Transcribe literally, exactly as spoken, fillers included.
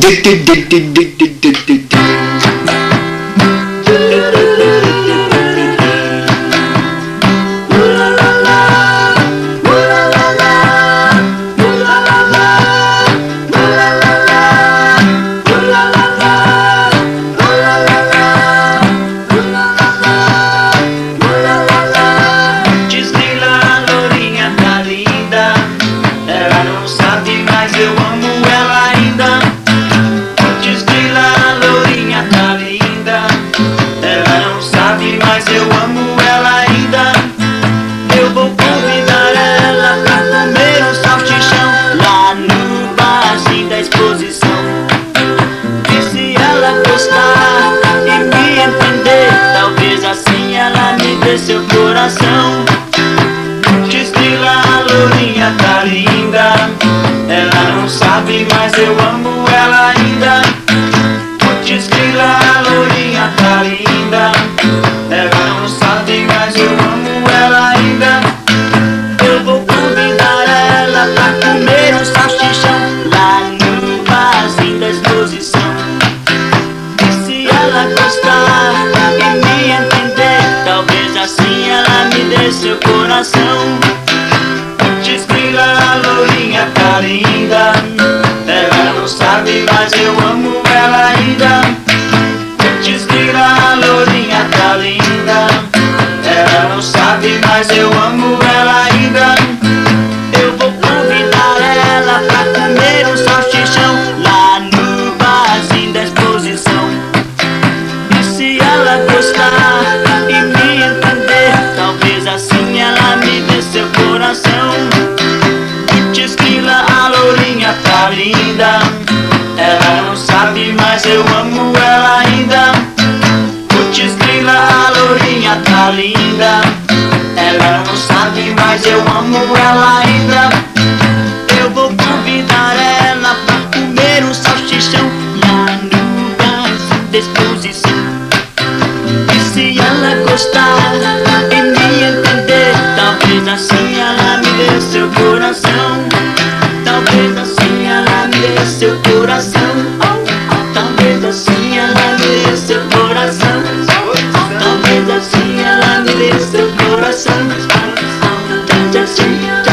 Seu coração, diz que lá a lourinha tá linda. Ela não sabe, mas eu amo ela ainda. Diz que lá a lourinha tá linda. Ela não sabe, mas eu amo ela ainda. Eu vou convidar ela pra comer um salsichão lá no barzinho da exposição. E se ela gostar e me entender, talvez assim ela me dê seu coração. Diz que lá a lourinha tá linda. Ela não sabe, mas eu amo ela ainda. Diz que lá a lourinha tá linda. Ela não sabe, mas eu amo ela ainda. Eu vou convidar ela pra comer um salsichão lá no barzinho da exposição. E se ela gostar e me entender, talvez assim ela me dê seu coração. Diz que lá a lourinha tá linda. Ela não sabe, mas eu amo ela ainda. Diz que lá a lourinha tá linda. Ela não sabe, mas eu amo ela ainda. Eu vou convidar ela pra comer um salsichão lá no barzinho da exposição. E se ela gostar e me entender, talvez assim ela me dê seu coração. Talvez assim ela me dê seu coração. Talvez assim ela me dê seu coração. Talvez assim ela me dê seu coração. Talvez assim